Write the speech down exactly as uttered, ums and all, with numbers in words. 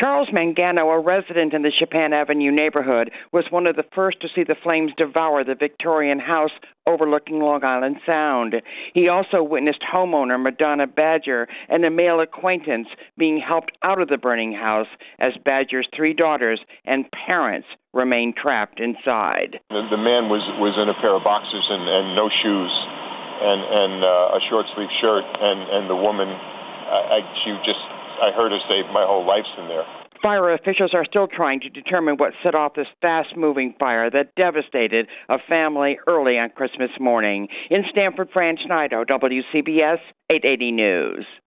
Charles Mangano, a resident in the Chapin Avenue neighborhood, was one of the first to see the flames devour the Victorian house overlooking Long Island Sound. He also witnessed homeowner Madonna Badger and a male acquaintance being helped out of the burning house as Badger's three daughters and parents remained trapped inside. The, the man was, was in a pair of boxers and, and no shoes and, and uh, a short-sleeve shirt, and, and the woman, I, I, she just, I heard her say, my whole life's in there. Fire officials are still trying to determine what set off this fast-moving fire that devastated a family early on Christmas morning. In Stamford, Fran Schneider, W C B S eight eighty News.